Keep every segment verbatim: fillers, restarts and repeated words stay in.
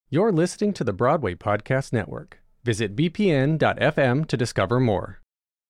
You're listening to the Broadway Podcast Network. Visit b p n dot f m to discover more.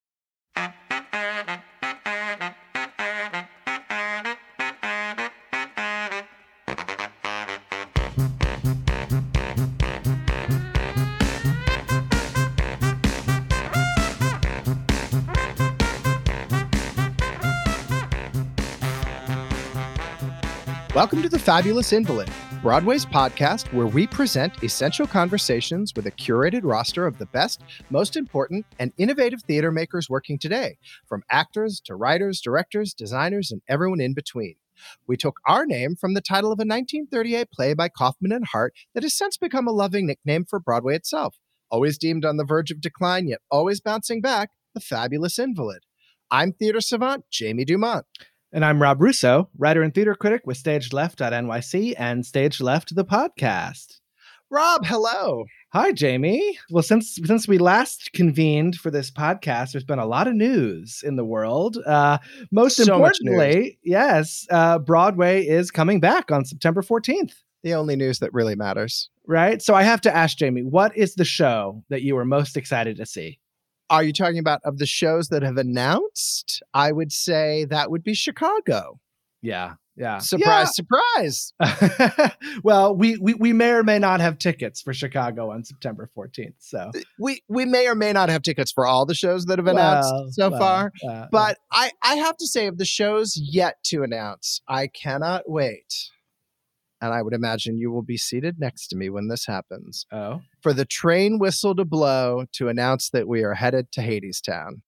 Welcome to The Fabulous Invalid, Broadway's podcast where we present essential conversations with a curated roster of the best, most important, and innovative theater makers working today, from actors to writers, directors, designers, and everyone in between. We took our name from the title of a nineteen thirty-eight play by Kaufman and Hart that has since become a loving nickname for Broadway itself. Always deemed on the verge of decline, yet always bouncing back, The Fabulous Invalid. I'm theater savant Jamie Dumont. And I'm Rob Russo, writer and theater critic with stage left dot n y c and Stage Left, the podcast. Rob, hello. Hi, Jamie. Well, since since we last convened for this podcast, there's been a lot of news in the world. Uh, most So much importantly, yes, uh, Broadway is coming back on September fourteenth. The only news that really matters. Right? So I have to ask Jamie, what is the show that you were most excited to see? Are you talking about of the shows that have announced? I would say that would be Chicago. Yeah, yeah. Surprise, surprise. Well, we, we we may or may not have tickets for Chicago on September fourteenth. So We we may or may not have tickets for all the shows that have announced Well, so well, far. uh, But I, I have to say, of the shows yet to announce, I cannot wait. And I would imagine you will be seated next to me when this happens. oh. For the train whistle to blow to announce that we are headed to Hadestown.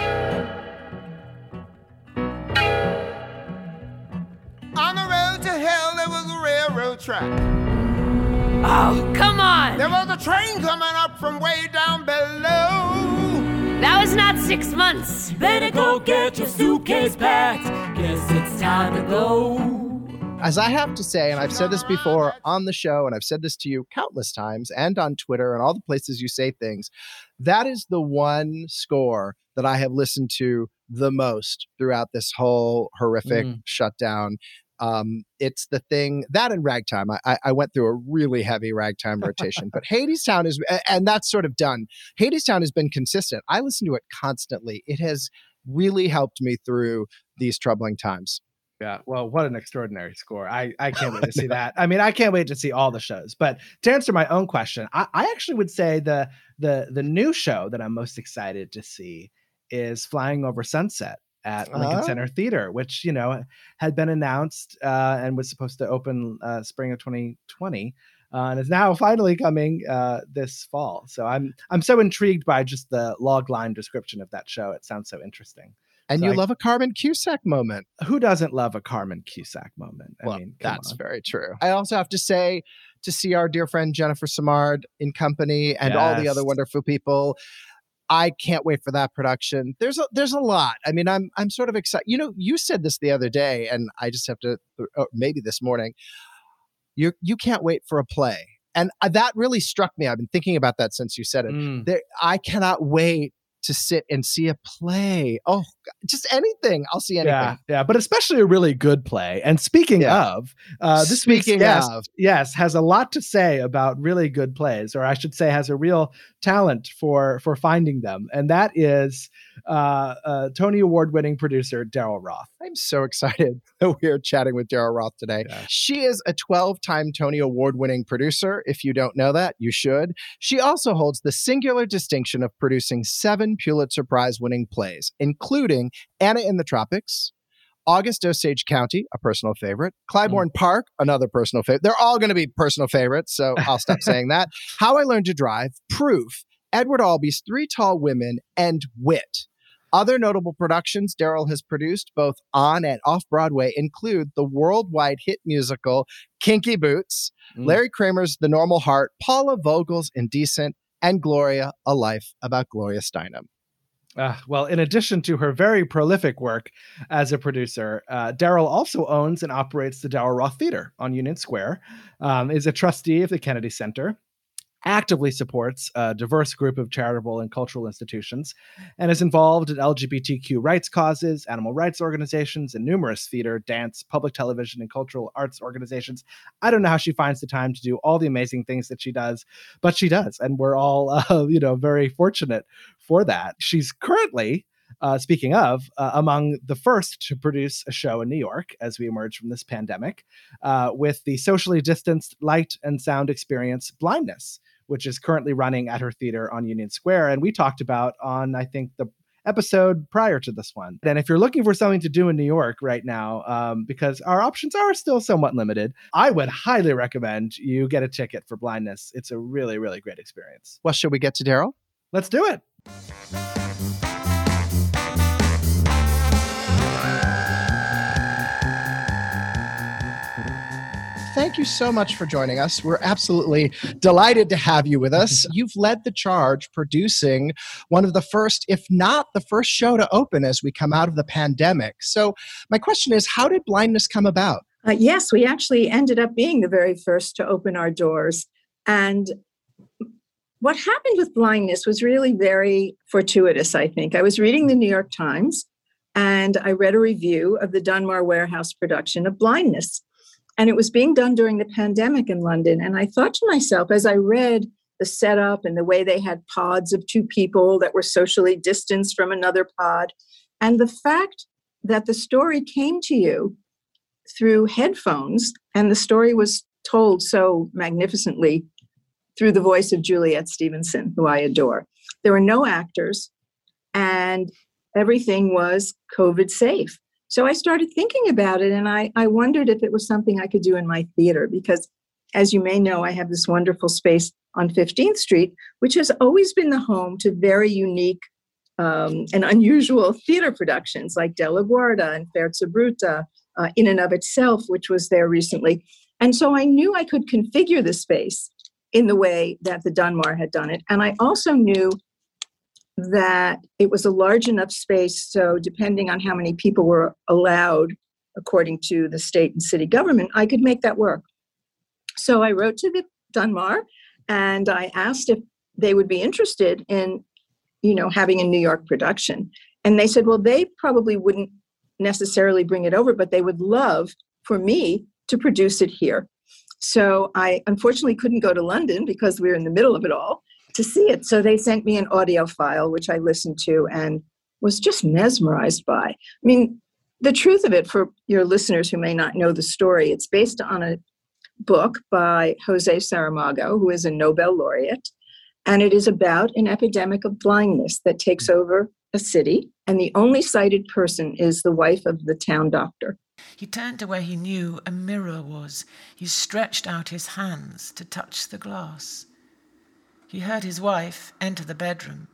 On the road to hell, there was a railroad track. Oh, come on! There was a train coming up from way down below. That was not six months. Better go get your suitcase packed. Guess it's time to go. As I have to say, and I've said this before on the show, and I've said this to you countless times, and on Twitter and all the places you say things, that is the one score that I have listened to the most throughout this whole horrific Mm. shutdown. Um, it's the thing, that and Ragtime. I, I- I went through a really heavy Ragtime rotation, but Hadestown is, a- and that's sort of done. Hadestown has been consistent. I listen to it constantly. It has really helped me through these troubling times. Yeah, well, what an extraordinary score. I, I can't wait to see that. I mean, I can't wait to see all the shows. But to answer my own question, I, I actually would say the the the new show that I'm most excited to see is Flying Over Sunset at Lincoln Oh. Center Theater, which, you know, had been announced uh, and was supposed to open uh, spring of twenty twenty. Uh, and is now finally coming uh, this fall. So I'm I'm so intrigued by just the log line description of that show. It sounds so interesting. And So you I- love a Carmen Cusack moment. Who doesn't love a Carmen Cusack moment? I Well, mean, come that's on. very true. I also have to say, to see our dear friend Jennifer Simard in company and all the Yes. other wonderful people, I can't wait for that production. There's a there's a lot. I mean, I'm I'm sort of excited. You know, you said this the other day, and I just have to, or maybe this morning. You you can't wait for a play, and uh, that really struck me. I've been thinking about that since you said it. Mm. There, I cannot wait to sit and see a play. Oh, just anything. I'll see anything. Yeah, yeah, but especially a really good play. And speaking Yeah. of, uh, this week's Speaking guest, of. yes, has a lot to say about really good plays, or I should say, has a real talent for for finding them, and that is uh, uh, Tony Award-winning producer Daryl Roth. I'm so excited that we are chatting with Daryl Roth today. Yeah. She is a twelve-time Tony Award-winning producer. If you don't know that, you should. She also holds the singular distinction of producing seven Pulitzer Prize-winning plays, including Anna in the Tropics, August Osage County, a personal favorite, Clybourne Park, another personal favorite. They're all going to be personal favorites, so I'll stop saying that. How I Learned to Drive, Proof, Edward Albee's Three Tall Women, and Wit. Other notable productions Daryl has produced, both on and off Broadway, include the worldwide hit musical Kinky Boots, Mm. Larry Kramer's The Normal Heart, Paula Vogel's Indecent, and Gloria, A Life About Gloria Steinem. Uh, well, in addition to her very prolific work as a producer, uh, Daryl also owns and operates the Daryl Roth Theater on Union Square, um, is a trustee of the Kennedy Center, actively supports a diverse group of charitable and cultural institutions, and is involved in L G B T Q rights causes, animal rights organizations, and numerous theater, dance, public television, and cultural arts organizations. I don't know how she finds the time to do all the amazing things that she does, but she does, and we're all, uh, you know, very fortunate for that. She's currently, uh, speaking of, uh, among the first to produce a show in New York as we emerge from this pandemic, uh, with the socially distanced light and sound experience Blindness, which is currently running at her theater on Union Square. And we talked about on, I think, the episode prior to this one. And if you're looking for something to do in New York right now, um, because our options are still somewhat limited, I would highly recommend you get a ticket for Blindness. It's a really, really great experience. Well, should we get to Daryl? Let's do it. Thank you so much for joining us. We're absolutely delighted to have you with us. You've led the charge producing one of the first, if not the first show to open as we come out of the pandemic. So my question is, how did Blindness come about? Uh, yes, we actually ended up being the very first to open our doors. And what happened with Blindness was really very fortuitous, I think. I was reading the New York Times, and I read a review of the Dunmar Warehouse production of Blindness. And it was being done during the pandemic in London. And I thought to myself, as I read the setup and the way they had pods of two people that were socially distanced from another pod, and the fact that the story came to you through headphones, and the story was told so magnificently through the voice of Juliet Stevenson, who I adore. There were no actors, and everything was COVID safe. So I started thinking about it, and I, I wondered if it was something I could do in my theater, because as you may know, I have this wonderful space on fifteenth Street, which has always been the home to very unique um, and unusual theater productions like De La Guarda and Terza Bruta, uh, in and of itself, which was there recently. And so I knew I could configure the space in the way that the Dunmar had done it. And I also knew that it was a large enough space, so depending on how many people were allowed, according to the state and city government, I could make that work. So I wrote to the Dunmar, and I asked if they would be interested in, you know, having a New York production. And they said, well, they probably wouldn't necessarily bring it over, but they would love for me to produce it here. So I unfortunately couldn't go to London because we were in the middle of it all to see it. So they sent me an audio file, which I listened to and was just mesmerized by. I mean, the truth of it, for your listeners who may not know the story, it's based on a book by Jose Saramago, who is a Nobel laureate. And it is about an epidemic of blindness that takes over a city. And the only sighted person is the wife of the town doctor. He turned to where he knew a mirror was. He stretched out his hands to touch the glass. He heard his wife enter the bedroom.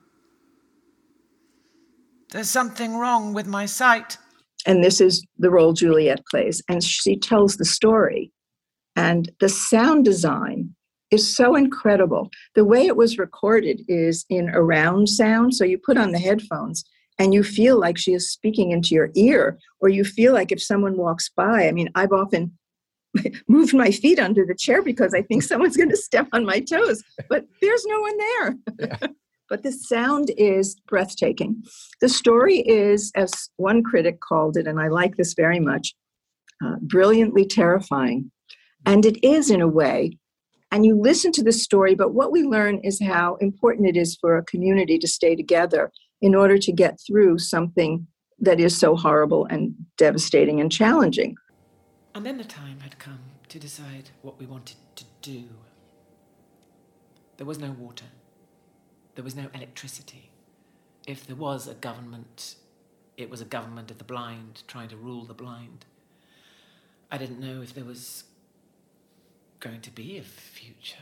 There's something wrong with my sight. And this is the role Juliet plays. And she tells the story. And the sound design is so incredible. The way it was recorded is in around sound. So you put on the headphones and you feel like she is speaking into your ear, or you feel like if someone walks by. I mean, I've often moved my feet under the chair because I think someone's going to step on my toes, but there's no one there. Yeah. But the sound is breathtaking. The story is, as one critic called it, and I like this very much, uh, brilliantly terrifying. And it is in a way. And you listen to the story, but what we learn is how important it is for a community to stay together in order to get through something that is so horrible and devastating and challenging. And then the time had come to decide what we wanted to do. There was no water. There was no electricity. If there was a government, it was a government of the blind, trying to rule the blind. I didn't know if there was going to be a future.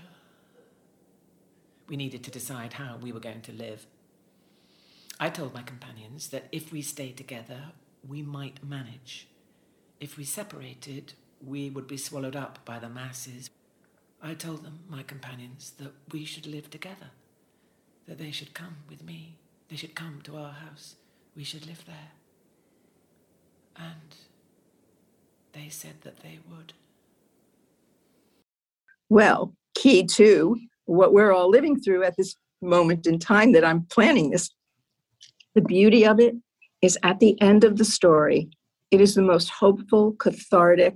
We needed to decide how we were going to live. I told my companions that if we stayed together, we might manage. If we separated, we would be swallowed up by the masses. I told them, my companions, that we should live together, that they should come with me. They should come to our house. We should live there. And they said that they would. Well, key too what we're all living through at this moment in time that I'm planning this. The beauty of it is at the end of the story, it is the most hopeful, cathartic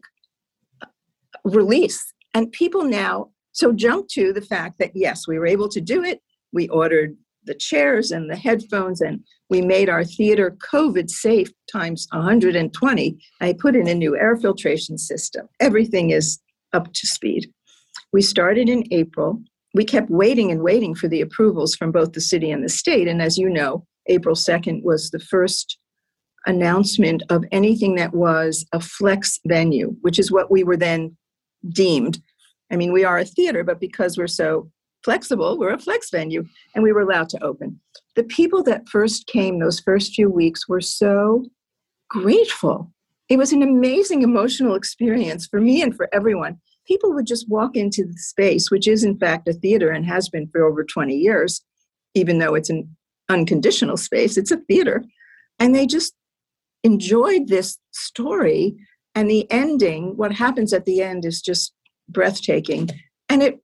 release. And people now so jump to the fact that, yes, we were able to do it. We ordered the chairs and the headphones, and we made our theater COVID safe times one hundred twenty. I put in a new air filtration system. Everything is up to speed. We started in April. We kept waiting and waiting for the approvals from both the city and the state. And as you know, April second was the first announcement of anything that was a flex venue, which is what we were then deemed. I mean, we are a theater, but because we're so flexible, we're a flex venue, and we were allowed to open. The people that first came those first few weeks were so grateful. It was an amazing emotional experience for me and for everyone. People would just walk into the space, which is in fact a theater and has been for over twenty years, even though it's an unconditional space, it's a theater. And they just enjoyed this story, and the ending, what happens at the end is just breathtaking. And it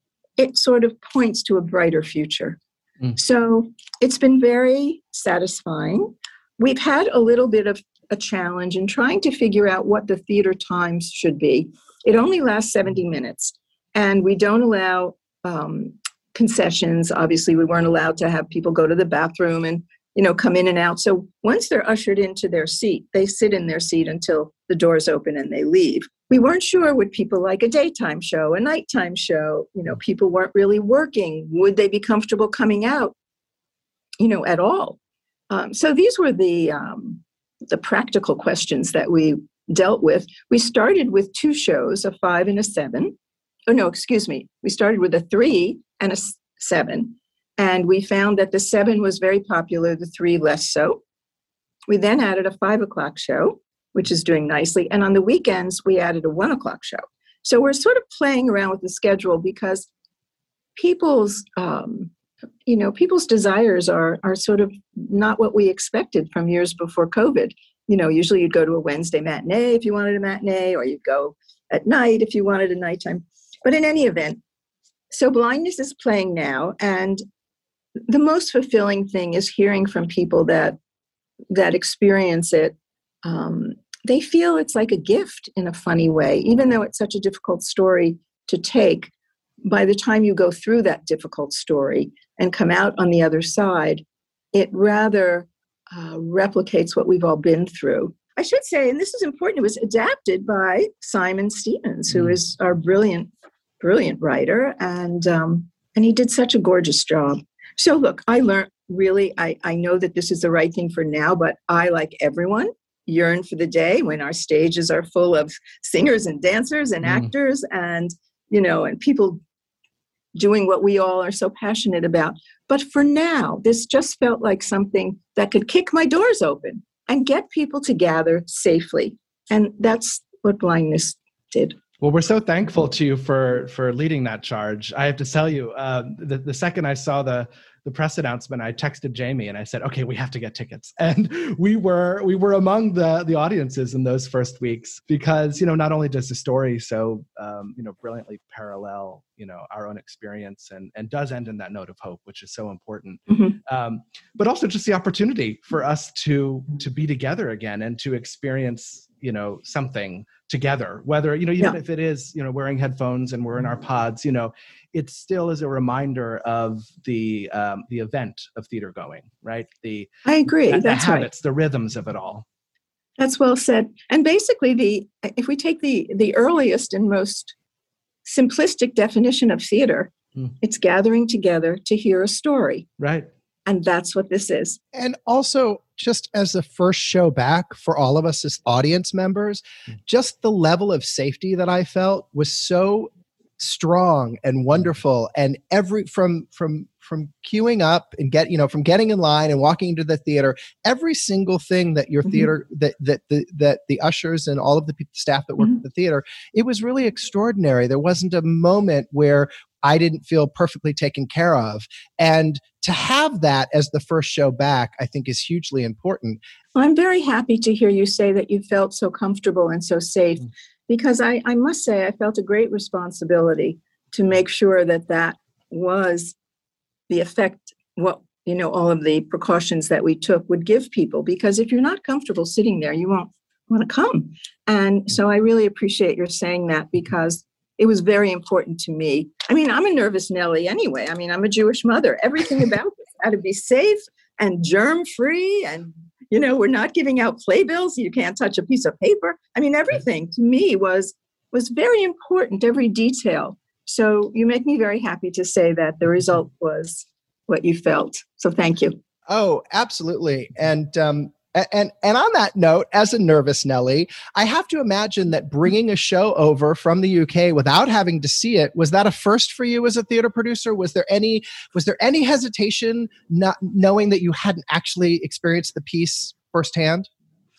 it sort of points to a brighter future. Mm. So it's been very satisfying. We've had a little bit of a challenge in trying to figure out what the theater times should be. It only lasts seventy minutes, and we don't allow um, concessions. Obviously, we weren't allowed to have people go to the bathroom and, you know, come in and out. So once they're ushered into their seat, they sit in their seat until the doors open and they leave. We weren't sure, would people like a daytime show, a nighttime show? You know, people weren't really working. Would they be comfortable coming out, you know, at all? Um, so these were the um, the practical questions that we dealt with. We started with two shows, a five and a seven. Oh, no, excuse me. We started with a three and a seven. And we found that the seven was very popular, the three less so. We then added a five o'clock show, which is doing nicely. And on the weekends, we added a one o'clock show. So we're sort of playing around with the schedule because people's, um, you know, people's desires are are sort of not what we expected from years before COVID. You know, usually you'd go to a Wednesday matinee if you wanted a matinee, or you'd go at night if you wanted a nighttime. But in any event, so Blindness is playing now, and the most fulfilling thing is hearing from people that that experience it. Um, they feel it's like a gift in a funny way, even though it's such a difficult story to take. By the time you go through that difficult story and come out on the other side, it rather uh, replicates what we've all been through. I should say, and this is important, it was adapted by Simon Stevens, who is our brilliant, brilliant writer, and um, and he did such a gorgeous job. So look, I learned really, I, I know that this is the right thing for now, but I, like everyone, yearn for the day when our stages are full of singers and dancers and mm. actors and, you know, and people doing what we all are so passionate about. But for now, this just felt like something that could kick my doors open and get people to gather safely. And that's what Blindness did. Well, we're so thankful to you for for leading that charge. I have to tell you, uh, the, the second I saw the the press announcement, I texted Jamie and I said, okay, we have to get tickets. And we were we were among the the audiences in those first weeks because, you know, not only does the story so, um, you know, brilliantly parallel, you know, our own experience and, and does end in that note of hope, which is so important, mm-hmm. um, but also just the opportunity for us to to be together again and to experience, you know, something together, whether, you know, even yeah. if it is, you know, wearing headphones and we're in our pods, you know, it still is a reminder of the um, the event of theater going, right? The I agree. The, That's the habits, right. the rhythms of it all. That's well said. And basically, the if we take the the earliest and most simplistic definition of theater, mm. it's gathering together to hear a story. Right. And that's what this is. And also, just as the first show back for all of us as audience members, just the level of safety that I felt was so strong and wonderful. And every from from from queuing up and get you know from getting in line and walking into the theater, every single thing that your mm-hmm. theater that that the that the ushers and all of the staff that work mm-hmm. at the theater, it was really extraordinary. There wasn't a moment where I didn't feel perfectly taken care of. And to have that as the first show back, I think is hugely important. Well, I'm very happy to hear you say that you felt so comfortable and so safe, because I, I must say I felt a great responsibility to make sure that that was the effect, what, you know, all of the precautions that we took would give people. Because if you're not comfortable sitting there, you won't want to come. And so I really appreciate your saying that, because it was very important to me. I mean, I'm a nervous Nelly anyway. I mean, I'm a Jewish mother. Everything about this had to be safe and germ-free. And, you know, we're not giving out playbills. You can't touch a piece of paper. I mean, everything to me was was very important, every detail. So you make me very happy to say that the result was what you felt. So thank you. Oh, absolutely. And um, and and on that note, as a nervous Nelly, I have to imagine that bringing a show over from the U K without having to see it, was that a first for you as a theater producer? Was there any was there any hesitation, not knowing that you hadn't actually experienced the piece firsthand?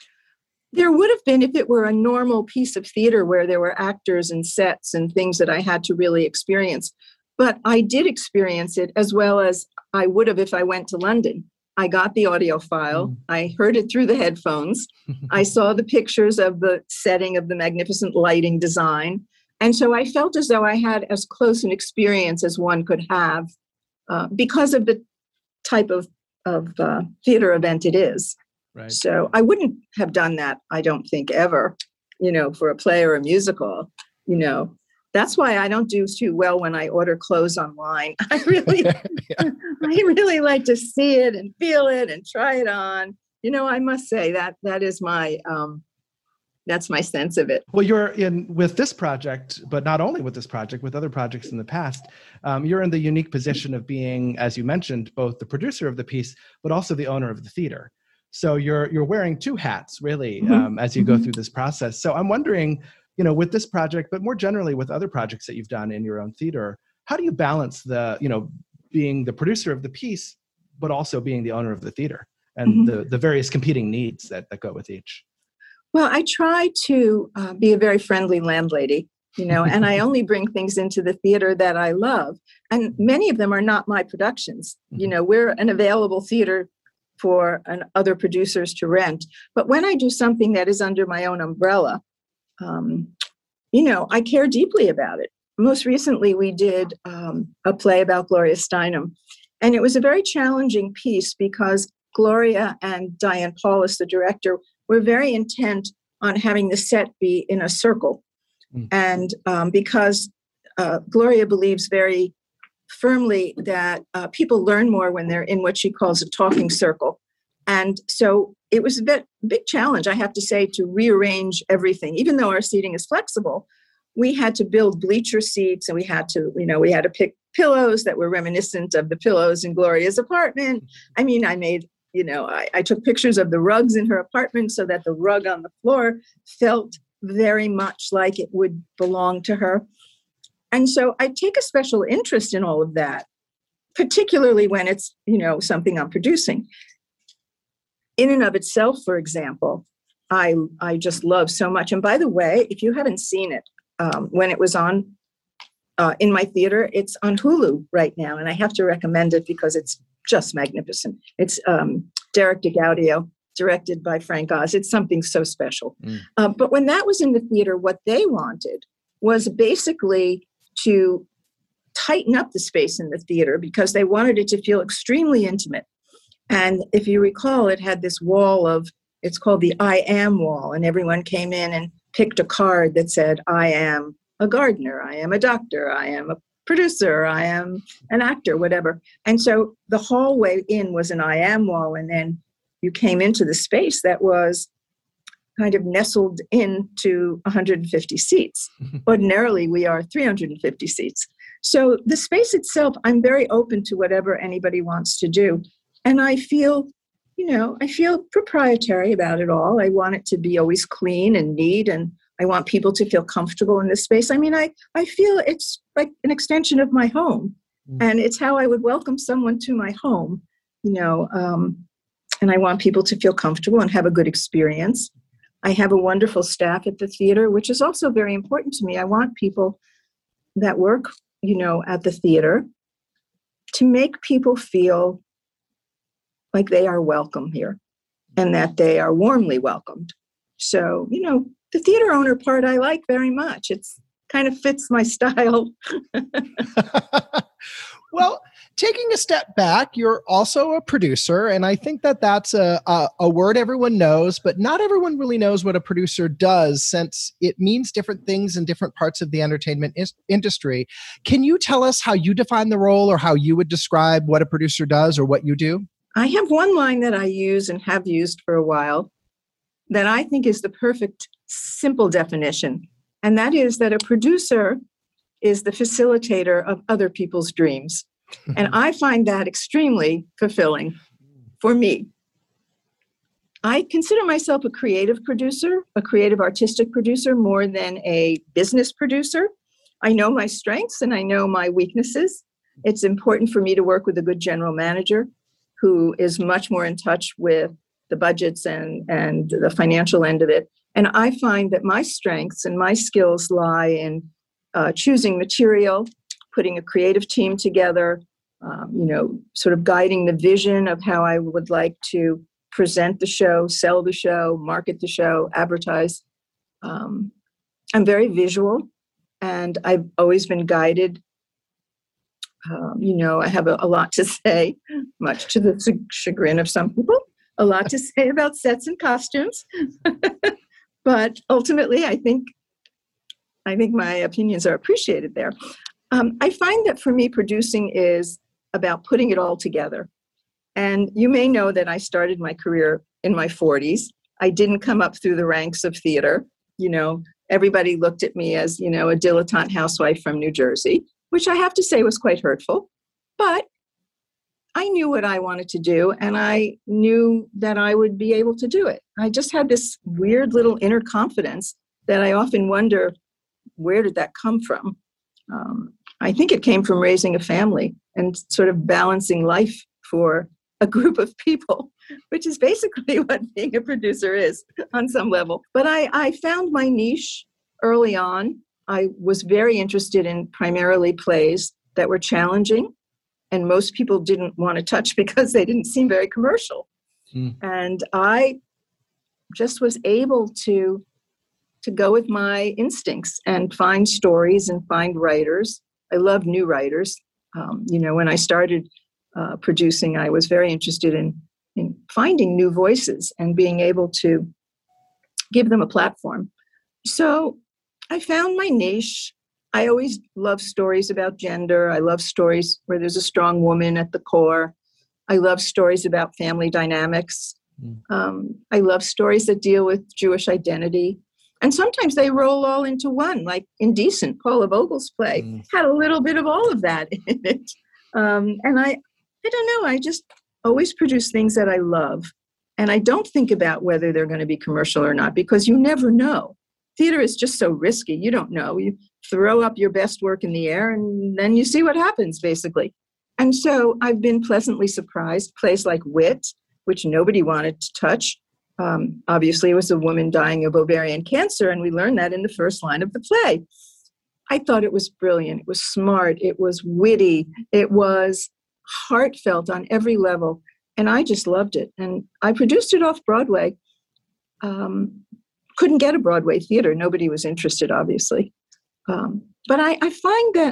There would have been if it were a normal piece of theater where there were actors and sets and things that I had to really experience. But I did experience it as well as I would have if I went to London. I got the audio file. Mm. I heard it through the headphones. I saw the pictures of the setting of the magnificent lighting design. And so I felt as though I had as close an experience as one could have uh, because of the type of, of uh, theater event it is. Right. So I wouldn't have done that, I don't think, ever, you know, for a play or a musical, you know. That's why I don't do too well when I order clothes online. I really, yeah. I really like to see it and feel it and try it on. You know, I must say that that is my, um, that's my sense of it. Well, you're in with this project, but not only with this project, with other projects in the past, um, you're in the unique position of being, as you mentioned, both the producer of the piece, but also the owner of the theater. So you're you're wearing two hats, really, mm-hmm. um, as you go through this process. So I'm wondering, you know, with this project, but more generally with other projects that you've done in your own theater, how do you balance the, you know, being the producer of the piece, but also being the owner of the theater and mm-hmm. the, the various competing needs that, that go with each? Well, I try to uh, be a very friendly landlady, you know, and I only bring things into the theater that I love. And many of them are not my productions. Mm-hmm. You know, we're an available theater for an, other producers to rent. But when I do something that is under my own umbrella, um, you know, I care deeply about it. Most recently, we did um, a play about Gloria Steinem. And it was a very challenging piece because Gloria and Diane Paulus, the director, were very intent on having the set be in a circle. Mm. And um, because uh, Gloria believes very firmly that uh, people learn more when they're in what she calls a talking circle. And so it was a bit big challenge, I have to say, to rearrange everything. Even though our seating is flexible, we had to build bleacher seats, and we had to, you know, we had to pick pillows that were reminiscent of the pillows in Gloria's apartment. I mean, I made, you know, I, I took pictures of the rugs in her apartment so that the rug on the floor felt very much like it would belong to her. And so I take a special interest in all of that, particularly when it's, you know, something I'm producing. In and of itself, for example, I I just love so much. And by the way, if you haven't seen it, um, when it was on uh, in my theater, it's on Hulu right now. And I have to recommend it because it's just magnificent. It's um, Derek DeGaudio, directed by Frank Oz. It's something so special. Mm. Uh, but when that was in the theater, what they wanted was basically to tighten up the space in the theater because they wanted it to feel extremely intimate. And if you recall, it had this wall of, it's called the I am wall. And everyone came in and picked a card that said, I am a gardener, I am a doctor, I am a producer, I am an actor, whatever. And so the hallway in was an I am wall. And then you came into the space that was kind of nestled into one hundred fifty seats. Ordinarily, we are three hundred fifty seats. So the space itself, I'm very open to whatever anybody wants to do. And I feel, you know, I feel proprietary about it all. I want it to be always clean and neat, and I want people to feel comfortable in this space. I mean, I, I feel it's like an extension of my home, mm. and it's how I would welcome someone to my home, you know, um, and I want people to feel comfortable and have a good experience. I have a wonderful staff at the theater, which is also very important to me. I want people that work, you know, at the theater to make people feel like they are welcome here and that they are warmly welcomed. So, you know, the theater owner part I like very much. It's kind of fits my style. step back, you're also a producer. And I think that that's a, a, a word everyone knows, but not everyone really knows what a producer does, since it means different things in different parts of the entertainment is- industry. Can you tell us how you define the role, or how you would describe what a producer does or what you do? I have one line that I use and have used for a while that I think is the perfect, simple definition. And that is that a producer is the facilitator of other people's dreams. And I find that extremely fulfilling for me. I consider myself a creative producer, a creative artistic producer, more than a business producer. I know my strengths and I know my weaknesses. It's important for me to work with a good general manager who is much more in touch with the budgets and, and the financial end of it. And I find that my strengths and my skills lie in uh, choosing material, putting a creative team together, um, you know, sort of guiding the vision of how I would like to present the show, sell the show, market the show, advertise. Um, I'm very visual, and I've always been guided. Um, you know, I have a, a lot to say, much to the chagrin of some people, a lot to say about sets and costumes. But ultimately, I think I think my opinions are appreciated there. Um, I find that for me, producing is about putting it all together. And you may know that I started my career in my forties. I didn't come up through the ranks of theater. You know, everybody looked at me as, you know, a dilettante housewife from New Jersey, which I have to say was quite hurtful. But I knew what I wanted to do, and I knew that I would be able to do it. I just had this weird little inner confidence that I often wonder, where did that come from? Um, I think it came from raising a family and sort of balancing life for a group of people, which is basically what being a producer is on some level. But I, I found my niche early on. I was very interested in primarily plays that were challenging, and most people didn't want to touch because they didn't seem very commercial. Mm. And I just was able to, to go with my instincts and find stories and find writers. I love new writers. Um, you know, when I started uh, producing, I was very interested in, in finding new voices and being able to give them a platform. So I found my niche. I always love stories about gender. I love stories where there's a strong woman at the core. I love stories about family dynamics. Mm. Um, I love stories that deal with Jewish identity. And sometimes they roll all into one, like Indecent, Paula Vogel's play, mm. had a little bit of all of that in it. Um, and I, I don't know, I just always produce things that I love. And I don't think about whether they're going to be commercial or not, because you never know. Theater is just so risky. You don't know. You throw up your best work in the air and then you see what happens, basically. And so I've been pleasantly surprised. Plays like Wit, which nobody wanted to touch. Um, obviously, it was a woman dying of ovarian cancer, and we learned that in the first line of the play. I thought it was brilliant. It was smart. It was witty. It was heartfelt on every level. And I just loved it. And I produced it off Broadway. Um, couldn't get a Broadway theater. Nobody was interested, obviously. Um, but I, I find that,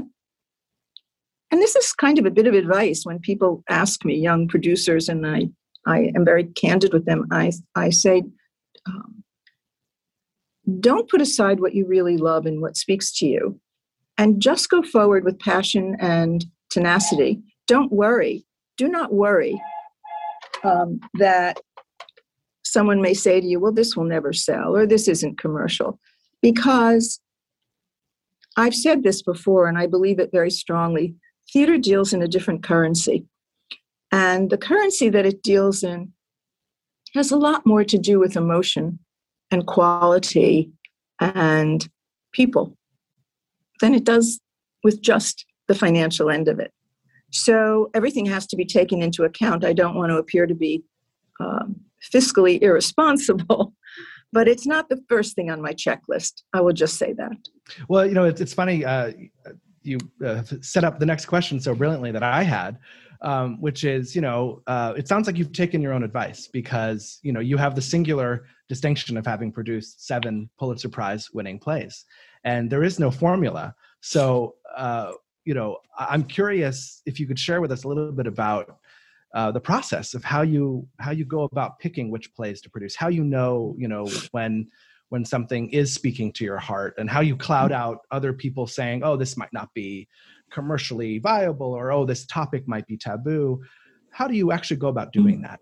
and this is kind of a bit of advice when people ask me, young producers, and I, I am very candid with them, I, I say, um, don't put aside what you really love and what speaks to you, and just go forward with passion and tenacity. Don't worry. Do not worry um, that someone may say to you, well, this will never sell, or this isn't commercial. Because I've said this before, and I believe it very strongly, theater deals in a different currency. And the currency that it deals in has a lot more to do with emotion and quality and people than it does with just the financial end of it. So everything has to be taken into account. I don't want to appear to be um, fiscally irresponsible, but it's not the first thing on my checklist. I will just say that. Well, you know, it's, it's funny. Uh, you uh, set up the next question so brilliantly that I had, um, which is, you know, uh, it sounds like you've taken your own advice, because, you know, you have the singular distinction of having produced seven Pulitzer Prize winning plays, and there is no formula. So, uh, you know, I'm curious if you could share with us a little bit about uh, the process of how you how you go about picking which plays to produce, how you know, you know, when when something is speaking to your heart, and how you cloud out other people saying, oh, this might not be commercially viable, or oh, this topic might be taboo. How do you actually go about doing that?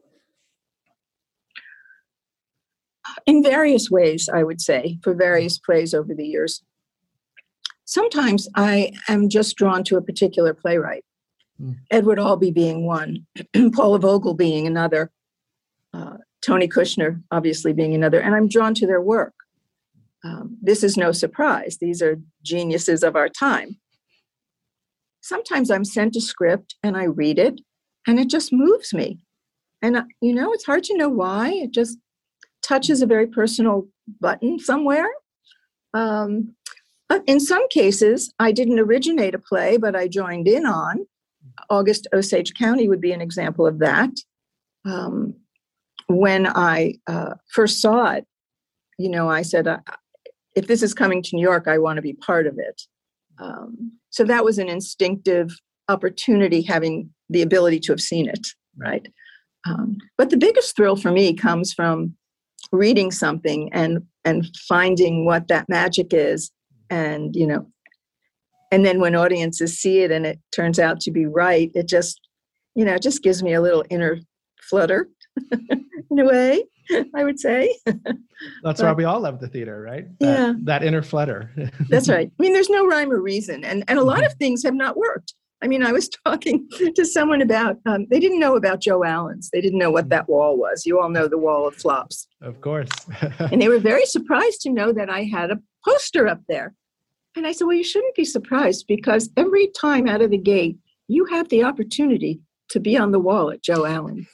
In various ways, I would say, for various plays over the years. Sometimes I am just drawn to a particular playwright, mm. Edward Albee being one, Paula Vogel being another, uh, Tony Kushner obviously being another, and I'm drawn to their work. Um, this is no surprise. These are geniuses of our time. Sometimes I'm sent a script and I read it, and it just moves me. And, uh, you know, it's hard to know why. It just touches a very personal button somewhere. Um, but in some cases, I didn't originate a play, but I joined in on. August Osage County would be an example of that. Um, when I uh, first saw it, you know, I said, uh, if this is coming to New York, I want to be part of it. Um, so that was an instinctive opportunity, having the ability to have seen it, right? Um, but the biggest thrill for me comes from reading something and and finding what that magic is, and you know, and then when audiences see it and it turns out to be right, it just, you know, it just gives me a little inner flutter in a way, I would say. That's but, why we all love the theater, right? That, yeah, that inner flutter. That's right. I mean, there's no rhyme or reason, and and a lot of things have not worked. I mean, I was talking to someone about, um, they didn't know about Joe Allen's. They didn't know what that wall was. You all know the wall of flops. Of course. And they were very surprised to know that I had a poster up there. And I said, well, you shouldn't be surprised, because every time out of the gate, you have the opportunity to be on the wall at Joe Allen.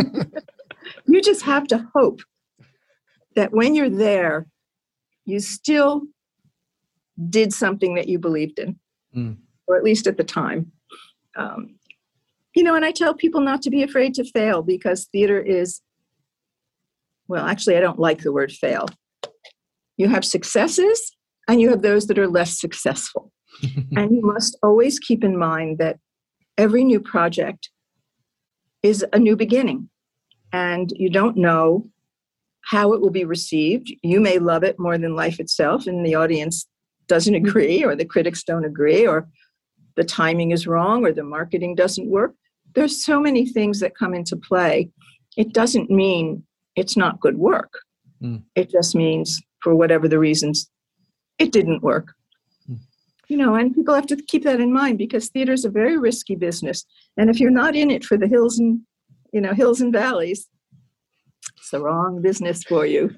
You just have to hope that when you're there, you still did something that you believed in, mm. or at least at the time. Um, you know, and I tell people not to be afraid to fail, because theater is, well, actually, I don't like the word fail. You have successes and you have those that are less successful. And you must always keep in mind that every new project is a new beginning, and you don't know how it will be received. You may love it more than life itself, and the audience doesn't agree, or the critics don't agree, or the timing is wrong, or the marketing doesn't work. There's so many things that come into play. It doesn't mean it's not good work. Mm. It just means, for whatever the reasons, it didn't work. Mm. You know, and people have to keep that in mind, because theater is a very risky business. And if you're not in it for the hills and, you know, hills and valleys, it's the wrong business for you.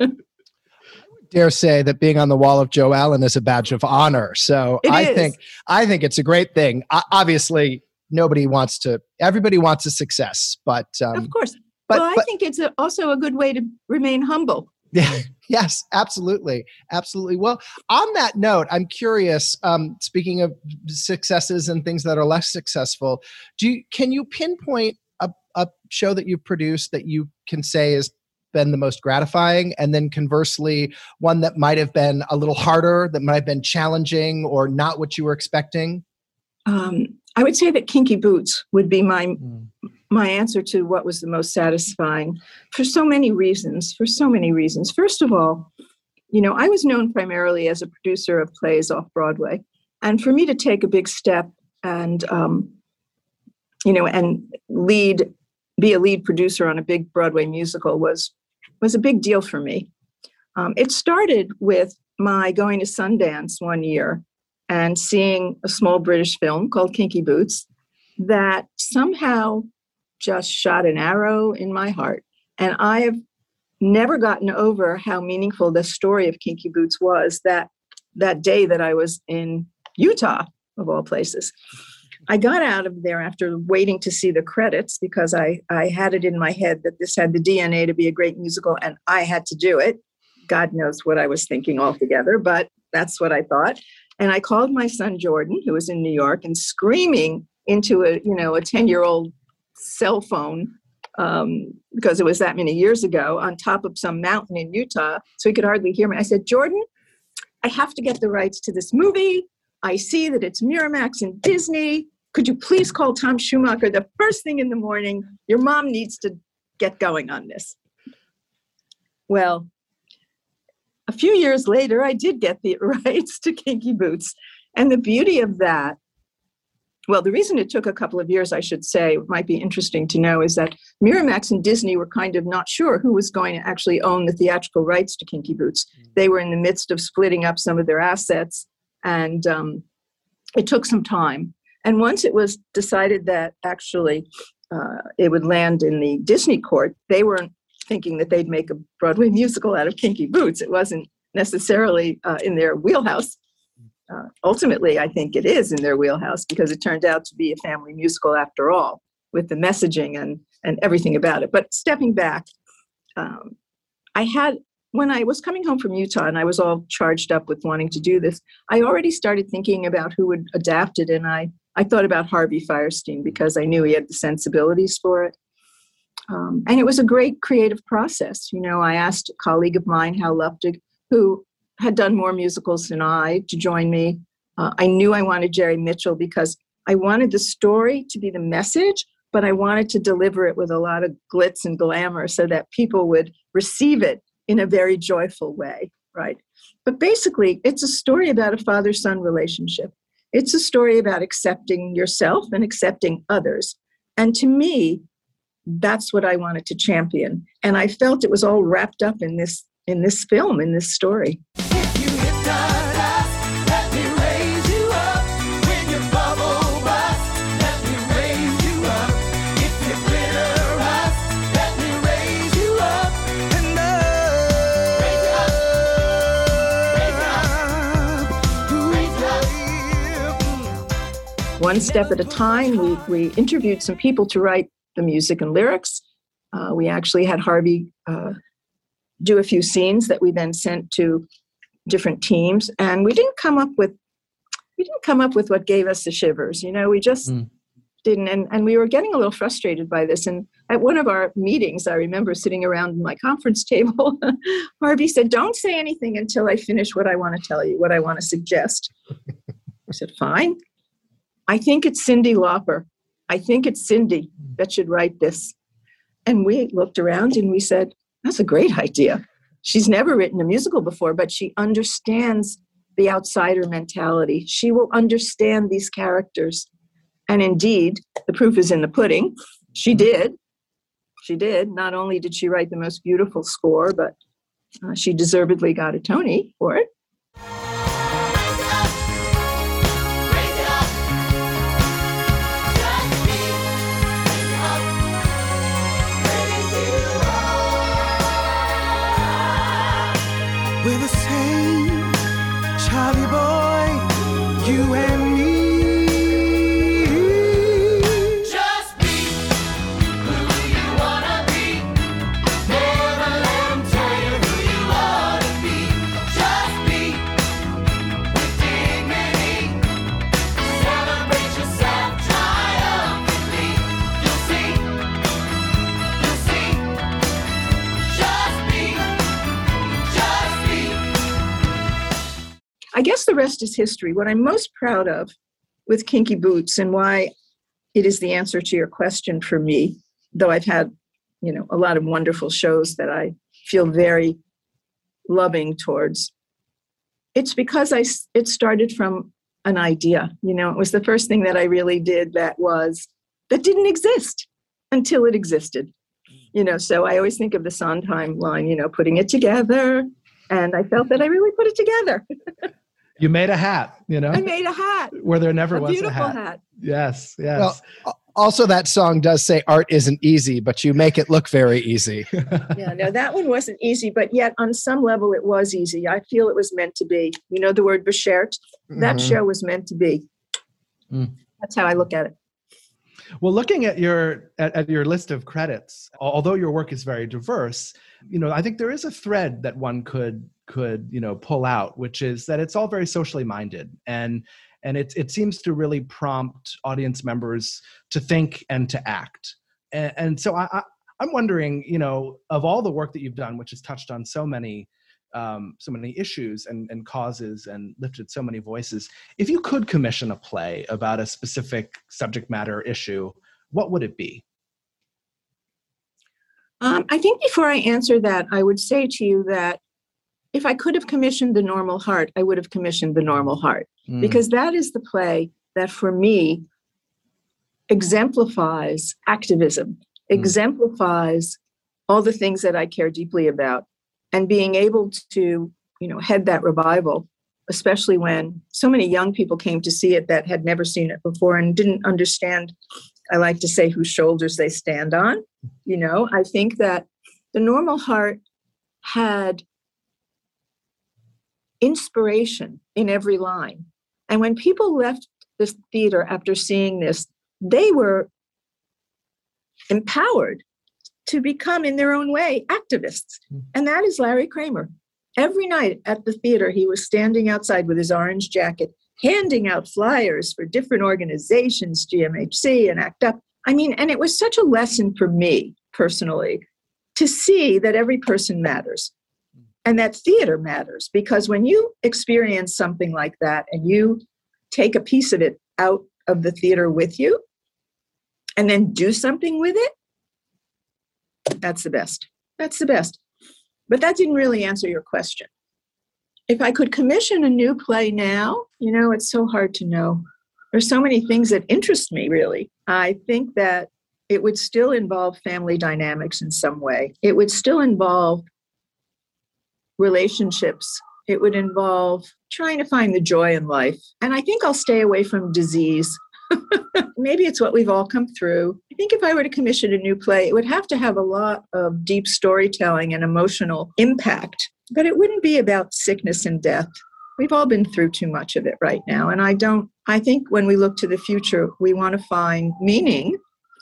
Dare say that being on the wall of Joe Allen is a badge of honor. So it I is. think I think it's a great thing. O- obviously, nobody wants to. Everybody wants a success, but um, of course. But, well, I but, think it's a, also a good way to remain humble. Yeah. Yes. Absolutely. Absolutely. Well, on that note, I'm curious. Um, speaking of successes and things that are less successful, do you, can you pinpoint a, a show that you've produced that you can say is been the most gratifying, and then conversely, one that might have been a little harder, that might have been challenging, or not what you were expecting? Um, I would say that Kinky Boots would be my mm. my answer to what was the most satisfying, for so many reasons. For so many reasons. First of all, you know, I was known primarily as a producer of plays off Broadway, and for me to take a big step and um, you know, and lead, be a lead producer on a big Broadway musical was. was a big deal for me. Um, it started with my going to Sundance one year and seeing a small British film called Kinky Boots that somehow just shot an arrow in my heart. And I have never gotten over how meaningful the story of Kinky Boots was that, that day that I was in Utah, of all places. I got out of there after waiting to see the credits, because I, I had it in my head that this had the D N A to be a great musical, and I had to do it. God knows what I was thinking altogether, but that's what I thought. And I called my son Jordan, who was in New York, and screaming into a, you know, a ten-year-old cell phone, um, because it was that many years ago, on top of some mountain in Utah, so he could hardly hear me. I said, Jordan, I have to get the rights to this movie. I see that it's Miramax and Disney. Could you please call Tom Schumacher the first thing in the morning? Your mom needs to get going on this. Well, a few years later, I did get the rights to Kinky Boots. And the beauty of that, well, the reason it took a couple of years, I should say, might be interesting to know, is that Miramax and Disney were kind of not sure who was going to actually own the theatrical rights to Kinky Boots. They were in the midst of splitting up some of their assets, and um, it took some time. And once it was decided that actually uh, it would land in the Disney court, they weren't thinking that they'd make a Broadway musical out of Kinky Boots. It wasn't necessarily uh, in their wheelhouse. Uh, ultimately, I think it is in their wheelhouse because it turned out to be a family musical after all, with the messaging and, and everything about it. But stepping back, um, I had, when I was coming home from Utah and I was all charged up with wanting to do this, I already started thinking about who would adapt it. And I, I thought about Harvey Fierstein because I knew he had the sensibilities for it. Um, and it was a great creative process. You know, I asked a colleague of mine, Hal Luptig, who had done more musicals than I, to join me. Uh, I knew I wanted Jerry Mitchell because I wanted the story to be the message, but I wanted to deliver it with a lot of glitz and glamour so that people would receive it in a very joyful way, right? But basically, it's a story about a father-son relationship. It's a story about accepting yourself and accepting others. And to me, that's what I wanted to champion. And I felt it was all wrapped up in this in this film, in this story. If you hit the dust, let me raise you up. When you bubble bust, let me raise you up. If you glitter rust, let me raise you up. And up, raise you up, raise you up, raise you up. One step at a time, we, we interviewed some people to write the music and lyrics. Uh, we actually had Harvey uh, do a few scenes that we then sent to different teams, and we didn't come up with we didn't come up with what gave us the shivers. You know, we just mm. didn't, and, and we were getting a little frustrated by this. And at one of our meetings, I remember sitting around my conference table, Harvey said, "Don't say anything until I finish what I want to tell you, what I want to suggest." I said, "Fine. I think it's Cyndi Lauper. I think it's Cyndi that should write this." And we looked around and we said, "That's a great idea. She's never written a musical before, but she understands the outsider mentality. She will understand these characters." And indeed, the proof is in the pudding. She did. She did. Not only did she write the most beautiful score, but uh, she deservedly got a Tony for it. We're the same, Charlie boy, you and me. Just be who you wanna be. Never let them tell you who you ought to be. Just be with dignity. Celebrate yourself triumphantly. You'll see, you'll see. Just be. I guess the rest is history. What I'm most proud of with Kinky Boots, and why it is the answer to your question for me, though I've had, you know, a lot of wonderful shows that I feel very loving towards, it's because I, it started from an idea. You know, it was the first thing that I really did that was, that didn't exist until it existed. You know, so I always think of the Sondheim line, you know, putting it together. And I felt that I really put it together. You made a hat, you know? I made a hat. Where there never a was a beautiful hat. hat. Yes, yes. Well, also, that song does say art isn't easy, but you make it look very easy. Yeah, no, that one wasn't easy, but yet on some level it was easy. I feel it was meant to be. You know the word beschert? That mm-hmm. show was meant to be. Mm. That's how I look at it. Well, looking at your at, at your list of credits, although your work is very diverse, you know, I think there is a thread that one could could you know pull out, which is that it's all very socially minded, and and it it seems to really prompt audience members to think and to act. And, and so I, I I'm wondering, you know, of all the work that you've done, which has touched on so many um, so many issues and, and causes and lifted so many voices. If you could commission a play about a specific subject matter issue, what would it be? Um, I think before I answer that, I would say to you that if I could have commissioned The Normal Heart, I would have commissioned The Normal Heart, Mm. because that is the play that for me exemplifies activism, exemplifies all the things that I care deeply about, and being able to, you know, head that revival, especially when so many young people came to see it that had never seen it before and didn't understand, I like to say, whose shoulders they stand on. You know, I think that The Normal Heart had inspiration in every line. And when people left this theater after seeing this, they were empowered to become, in their own way, activists. And that is Larry Kramer. Every night at the theater, he was standing outside with his orange jacket, handing out flyers for different organizations, G M H C and ACT UP. I mean, and it was such a lesson for me personally to see that every person matters and that theater matters, because when you experience something like that and you take a piece of it out of the theater with you and then do something with it, that's the best. That's the best. But that didn't really answer your question. If I could commission a new play now, you know, it's so hard to know. There's so many things that interest me, really. I think that it would still involve family dynamics in some way. It would still involve relationships. It would involve trying to find the joy in life. And I think I'll stay away from disease. Maybe it's what we've all come through. I think if I were to commission a new play, it would have to have a lot of deep storytelling and emotional impact, but it wouldn't be about sickness and death. We've all been through too much of it right now. And I don't, I think when we look to the future, we want to find meaning,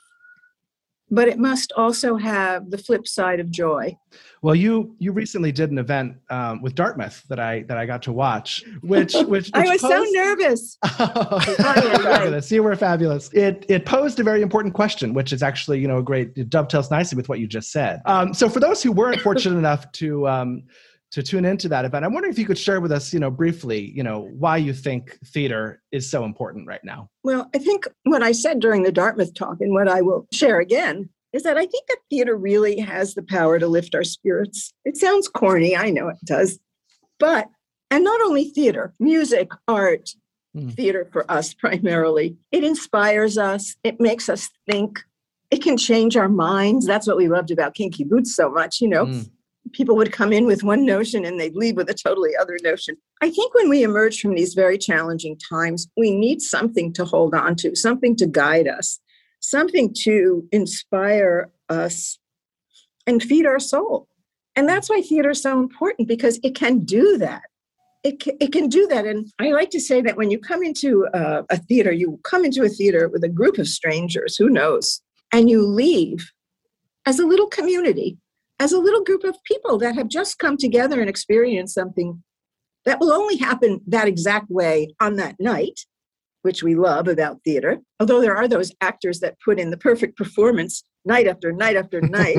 but it must also have the flip side of joy. Well, you you recently did an event um, with Dartmouth that I that I got to watch, which which, which I was posed... so nervous. Oh, you were fabulous. You were fabulous. It it posed a very important question, which is actually, you know, a great, it dovetails nicely with what you just said. Um, so for those who weren't fortunate enough to um, to tune into that event, I'm wondering if you could share with us, you know, briefly, you know, why you think theater is so important right now. Well, I think what I said during the Dartmouth talk, and what I will share again, is that I think that theater really has the power to lift our spirits. It sounds corny, I know it does, but, and not only theater, music, art, mm. theater for us primarily, it inspires us, it makes us think, it can change our minds. That's what we loved about Kinky Boots so much, you know. Mm. People would come in with one notion and they'd leave with a totally other notion. I think when we emerge from these very challenging times, we need something to hold on to, something to guide us, something to inspire us and feed our soul. And that's why theater is so important, because it can do that. It can, it can do that. And I like to say that when you come into a, a theater, you come into a theater with a group of strangers, who knows, and you leave as a little community, as a little group of people that have just come together and experienced something that will only happen that exact way on that night, which we love about theater, although there are those actors that put in the perfect performance night after night after night.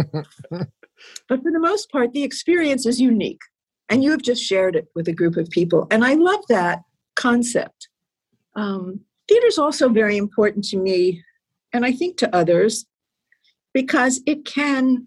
But for the most part, the experience is unique. And you have just shared it with a group of people. And I love that concept. Um, theater is also very important to me, and I think to others, because it can,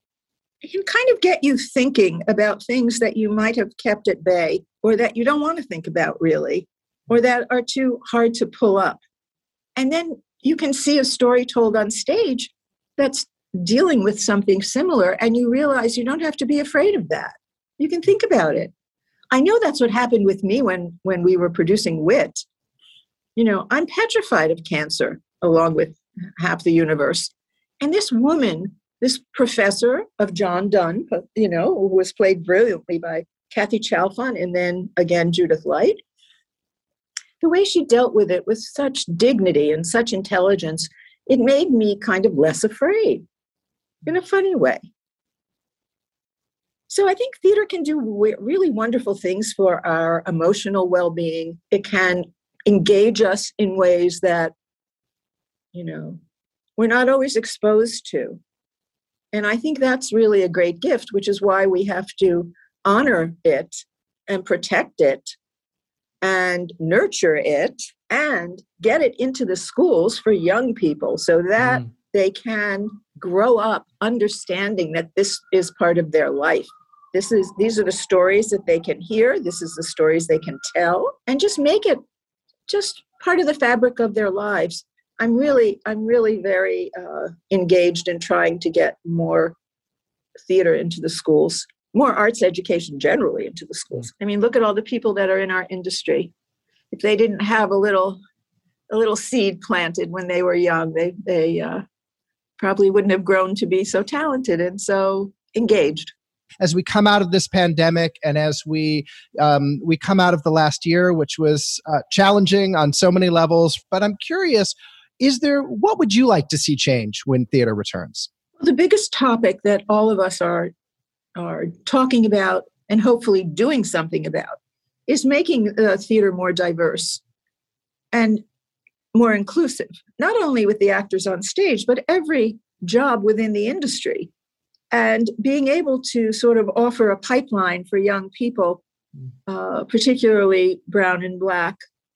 it can kind of get you thinking about things that you might have kept at bay, or that you don't want to think about really, or that are too hard to pull up. And then you can see a story told on stage that's dealing with something similar, and you realize you don't have to be afraid of that. You can think about it. I know that's what happened with me when, when we were producing Wit. You know, I'm petrified of cancer, along with half the universe. And this woman, this professor of John Donne, you know, who was played brilliantly by Kathy Chalfant, and then again Judith Light, the way she dealt with it with such dignity and such intelligence, it made me kind of less afraid in a funny way. So I think theater can do w- really wonderful things for our emotional well-being. It can engage us in ways that, you know, we're not always exposed to. And I think that's really a great gift, which is why we have to honor it and protect it and nurture it and get it into the schools for young people so that Mm. they can grow up understanding that this is part of their life. This is these are the stories that they can hear. This is the stories they can tell, and just make it just part of the fabric of their lives. I'm really, I'm really very uh, engaged in trying to get more theater into the schools, more arts education generally into the schools. I mean, look at all the people that are in our industry. If they didn't have a little, a little seed planted when they were young, they they uh, probably wouldn't have grown to be so talented and so engaged. As we come out of this pandemic and as we um, we come out of the last year, which was uh, challenging on so many levels, but I'm curious, is there, what would you like to see change when theater returns? The biggest topic that all of us are are talking about and hopefully doing something about is making uh, theater more diverse and more inclusive, not only with the actors on stage, but every job within the industry. And being able to sort of offer a pipeline for young people, uh, particularly brown and black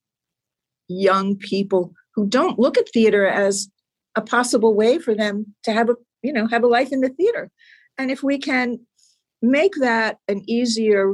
young people who don't look at theater as a possible way for them to have a, you know, have a life in the theater. And if we can make that an easier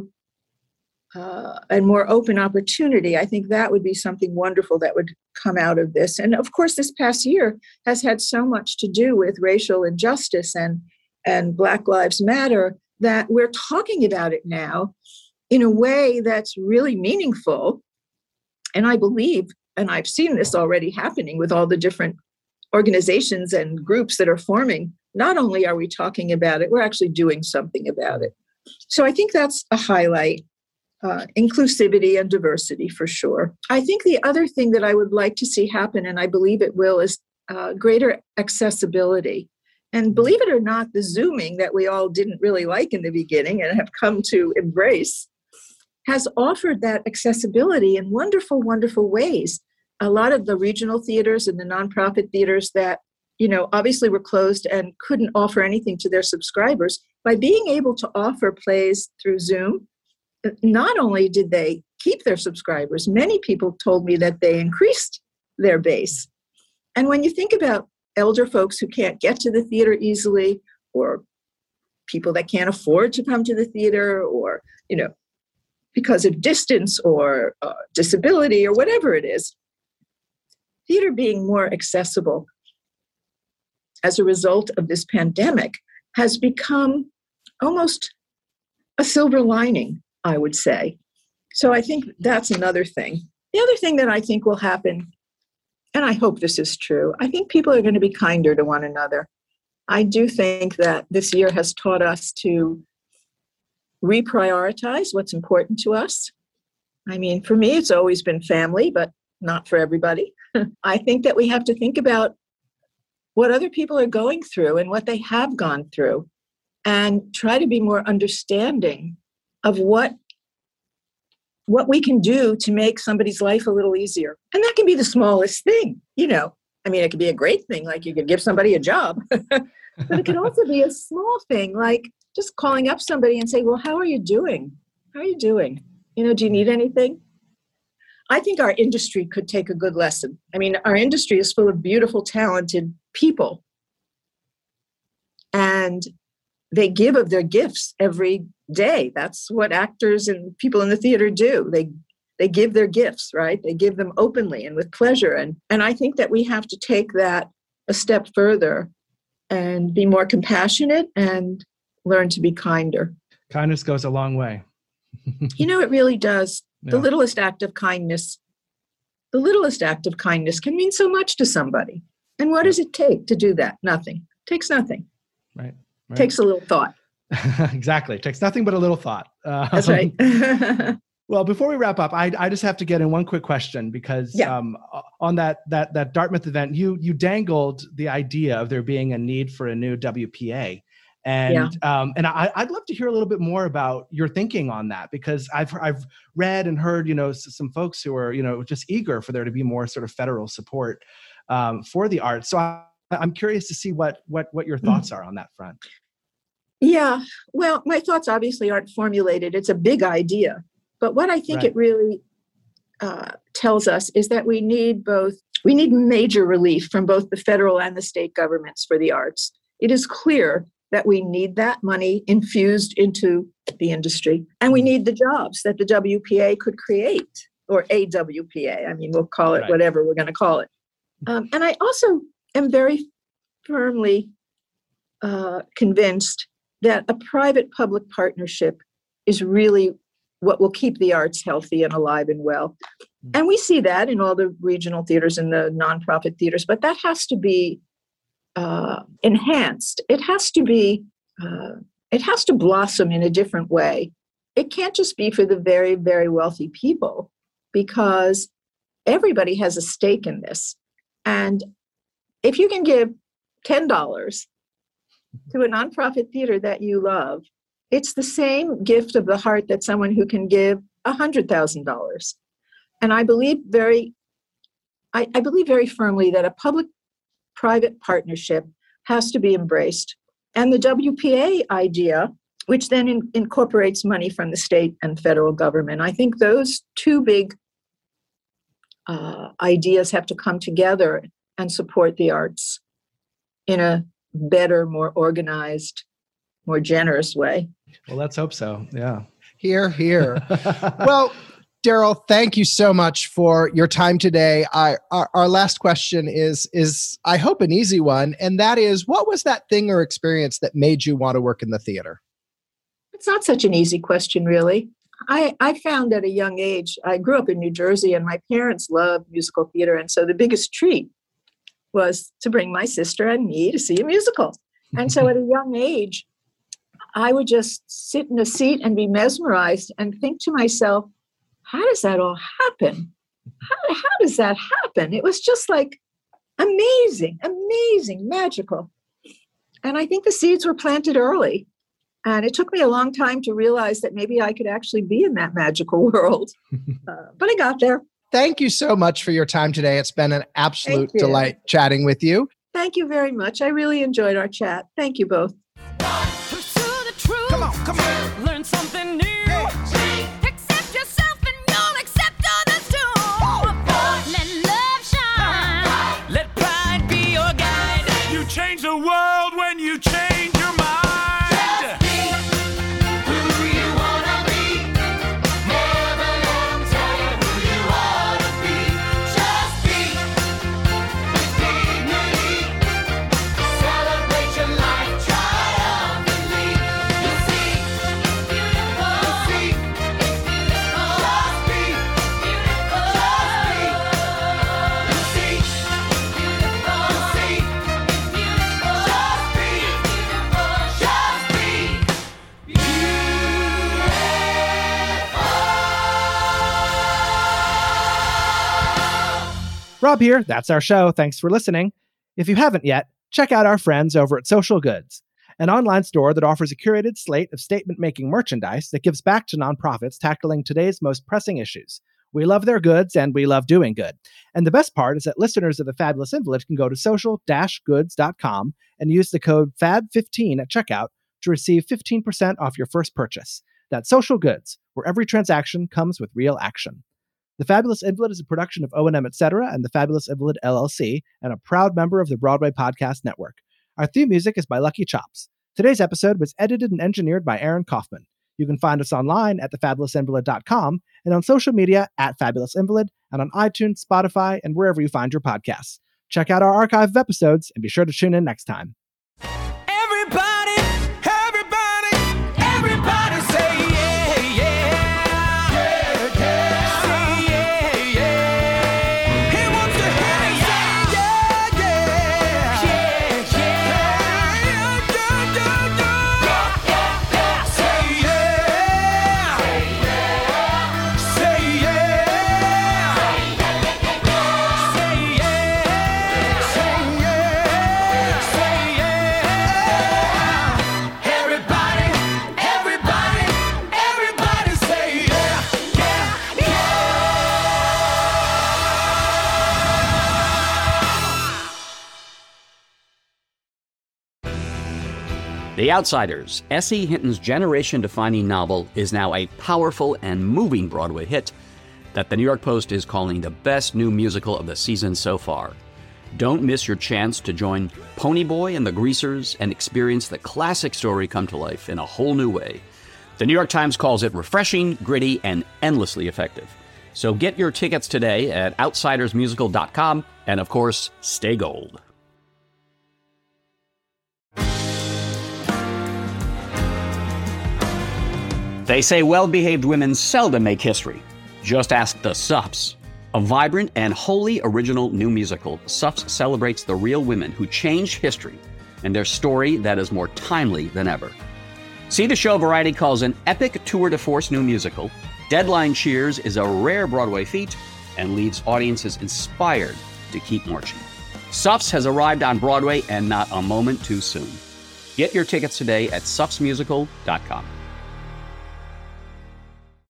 uh, and more open opportunity, I think that would be something wonderful that would come out of this. And of course, this past year has had so much to do with racial injustice and and Black Lives Matter, that we're talking about it now in a way that's really meaningful. And I believe, and I've seen this already happening with all the different organizations and groups that are forming, not only are we talking about it, we're actually doing something about it. So I think that's a highlight, uh, inclusivity and diversity for sure. I think the other thing that I would like to see happen, and I believe it will, is uh, greater accessibility. And believe it or not, the Zooming that we all didn't really like in the beginning and have come to embrace has offered that accessibility in wonderful, wonderful ways. A lot of the regional theaters and the nonprofit theaters that, you know, obviously were closed and couldn't offer anything to their subscribers, by being able to offer plays through Zoom, not only did they keep their subscribers, many people told me that they increased their base. And when you think about elder folks who can't get to the theater easily, or people that can't afford to come to the theater, or, you know, because of distance or uh, disability or whatever it is, theater being more accessible as a result of this pandemic has become almost a silver lining, I would say. So I think that's another thing. The other thing that I think will happen, and I hope this is true, I think people are going to be kinder to one another. I do think that this year has taught us to reprioritize what's important to us. I mean, for me, it's always been family, but not for everybody. I think that we have to think about what other people are going through and what they have gone through, and try to be more understanding of what what we can do to make somebody's life a little easier. And that can be the smallest thing, you know. I mean, it could be a great thing, like you could give somebody a job. But it could also be a small thing, like just calling up somebody and say, well, how are you doing? How are you doing? You know, do you need anything? I think our industry could take a good lesson. I mean, our industry is full of beautiful, talented people. And they give of their gifts every day. That's what actors and people in the theater do. They they give their gifts, right? They give them openly and with pleasure. And, and I think that we have to take that a step further and be more compassionate and learn to be kinder. Kindness goes a long way. You know, it really does. Yeah. The littlest act of kindness, the littlest act of kindness can mean so much to somebody. And what does it take to do that? Nothing. It takes nothing. Right. It takes a little thought. Exactly. It takes nothing but a little thought. Uh, That's right. Well, before we wrap up, I, I just have to get in one quick question, because Yeah. um, on that that that Dartmouth event, you you dangled the idea of there being a need for a new W P A, and Yeah. um, and I, I'd love to hear a little bit more about your thinking on that, because I've I've read and heard, you know, s- some folks who are, you know, just eager for there to be more sort of federal support um, for the arts. So I, I'm curious to see what what what your thoughts are on that front. Yeah, well, my thoughts obviously aren't formulated. It's a big idea. But what I think Right. it really uh, tells us is that we need both, we need major relief from both the federal and the state governments for the arts. It is clear that we need that money infused into the industry, and we need the jobs that the W P A could create, or A W P A. I mean, we'll call it Right. whatever we're going to call it. Um, and I also am very firmly uh, convinced that a private-public partnership is really what will keep the arts healthy and alive and well. And we see that in all the regional theaters and the nonprofit theaters, but that has to be uh, enhanced. It has to be, uh, it has to blossom in a different way. It can't just be for the very, very wealthy people, because everybody has a stake in this. And if you can give ten dollars to a nonprofit theater that you love, it's the same gift of the heart that someone who can give one hundred thousand dollars. And I believe very, I, I believe very firmly that a public-private partnership has to be embraced. And the W P A idea, which then in, incorporates money from the state and federal government, I think those two big uh, ideas have to come together and support the arts in a better, more organized, more generous way. Well, let's hope so. Yeah. Here, here. Well, Daryl, thank you so much for your time today. I, our, our last question is, is, I hope, an easy one, and that is, what was that thing or experience that made you want to work in the theater? It's not such an easy question, really. I, I found at a young age, I grew up in New Jersey, and my parents loved musical theater, and so the biggest treat was to bring my sister and me to see a musical. And so at a young age, I would just sit in a seat and be mesmerized and think to myself, how does that all happen? How, how does that happen? It was just like amazing, amazing, magical. And I think the seeds were planted early. And it took me a long time to realize that maybe I could actually be in that magical world. Uh, but I got there. Thank you so much for your time today. It's been an absolute Thank you. delight chatting with you. Thank you very much. I really enjoyed our chat. Thank you both. Pursue the truth. Come on, come on. Learn something new. Accept yourself and you'll accept others too. Let love shine. Let pride be your guide. You change the world when you change your mind. Just be who you wanna be. Never let 'em tell you who you ought to be. Just be with dignity. Celebrate your life triumphantly. You see, it's beautiful. You see, it's beautiful. Just be beautiful. Just be. You see, it's beautiful. You see, it's beautiful. Just be beautiful. Just be Rob here. That's our show. Thanks for listening. If you haven't yet, check out our friends over at Social Goods, an online store that offers a curated slate of statement-making merchandise that gives back to nonprofits tackling today's most pressing issues. We love their goods, and we love doing good. And the best part is that listeners of The Fabulous Invalid can go to social dash goods dot com and use the code F A B fifteen at checkout to receive fifteen percent off your first purchase. That's Social Goods, where every transaction comes with real action. The Fabulous Invalid is a production of O and M et cetera and the Fabulous Invalid L L C, and a proud member of the Broadway Podcast Network. Our theme music is by Lucky Chops. Today's episode was edited and engineered by Aaron Kaufman. You can find us online at the fabulous invalid dot com and on social media at Fabulous Invalid and on iTunes, Spotify, and wherever you find your podcasts. Check out our archive of episodes and be sure to tune in next time. Everybody, everybody, everybody say yeah, yeah. Yeah, yeah. Say yeah, yeah. He wants to hear you say yeah, yeah. Yeah, yeah. Yeah, yeah, yeah, yeah. Yeah, yeah, yeah. Say yeah. Say yeah. Say yeah. Say yeah. Say yeah. Say yeah. The Outsiders, S E. Hinton's generation-defining novel, is now a powerful and moving Broadway hit that the New York Post is calling the best new musical of the season so far. Don't miss your chance to join Ponyboy and the Greasers and experience the classic story come to life in a whole new way. The New York Times calls it refreshing, gritty, and endlessly effective. So get your tickets today at outsiders musical dot com, and of course, stay gold. They say well-behaved women seldom make history. Just ask the Suffs. A vibrant and wholly original new musical, Suffs celebrates the real women who changed history and their story that is more timely than ever. See the show Variety calls an epic tour de force new musical. Deadline cheers is a rare Broadway feat and leaves audiences inspired to keep marching. Suffs has arrived on Broadway and not a moment too soon. Get your tickets today at suffs musical dot com.